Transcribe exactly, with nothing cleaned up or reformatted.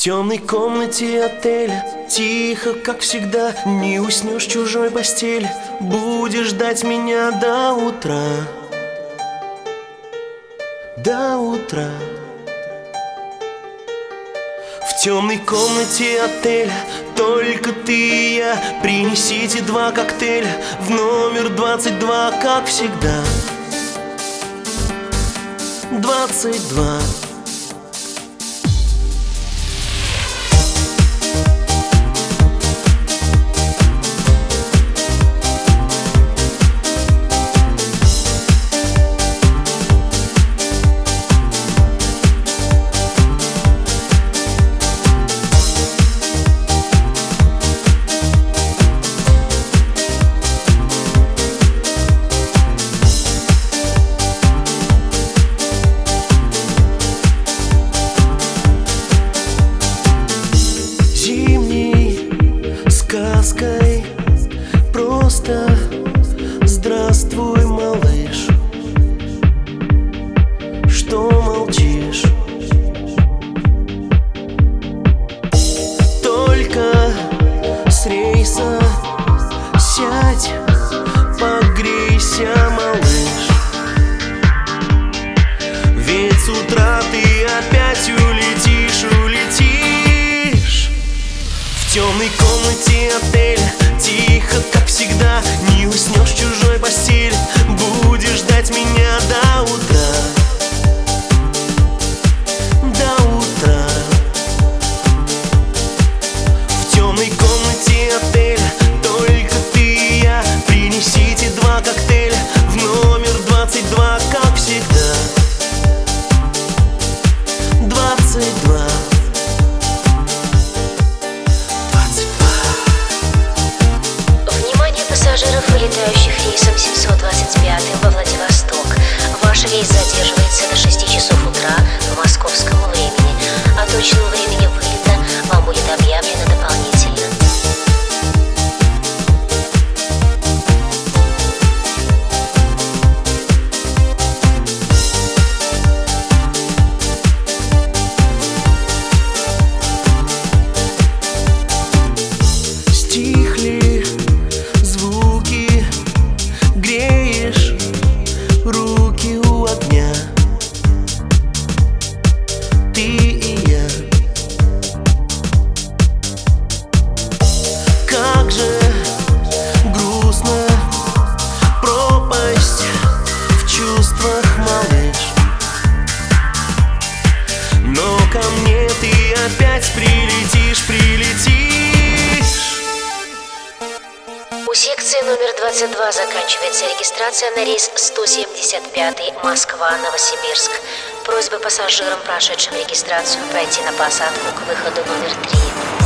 темной комнате отеля тихо, как всегда. Не уснешь в чужой постели, будешь ждать меня до утра. До утра. В темной комнате отеля только ты и я. Принесите два коктейля в номер двадцать два, как всегда. Двадцать два. Сказкой просто здравствуй, малыш. Что молчишь? Только с рейса сядь, погрейся, малыш. Ведь с утра ты опять улетишь, улетишь. В темной комнате отеля тихо, как всегда. Не уснешь в чужой постели, будешь ждать меня до утра. До утра. В темной комнате отеля только ты и я. Принесите два коктейля в номер двадцать два, как всегда. Двадцать два. Пассажиров, вылетающих рейсом семьсот двадцать пять во Владивосток. Ваш рейс задерживается до шести часов утра по московскому времени. О точном времени вылета вам будет объявлено дополнительно. Руки у огня, ты и я. Как же грустно пропасть в чувствах, малыш. Но ко мне ты опять прилетишь, прилетишь. У секции номер двадцать два заканчивается регистрация на рейс сто семьдесят пять Москва-Новосибирск. Просьба пассажирам, прошедшим регистрацию, пройти на посадку к выходу номер три.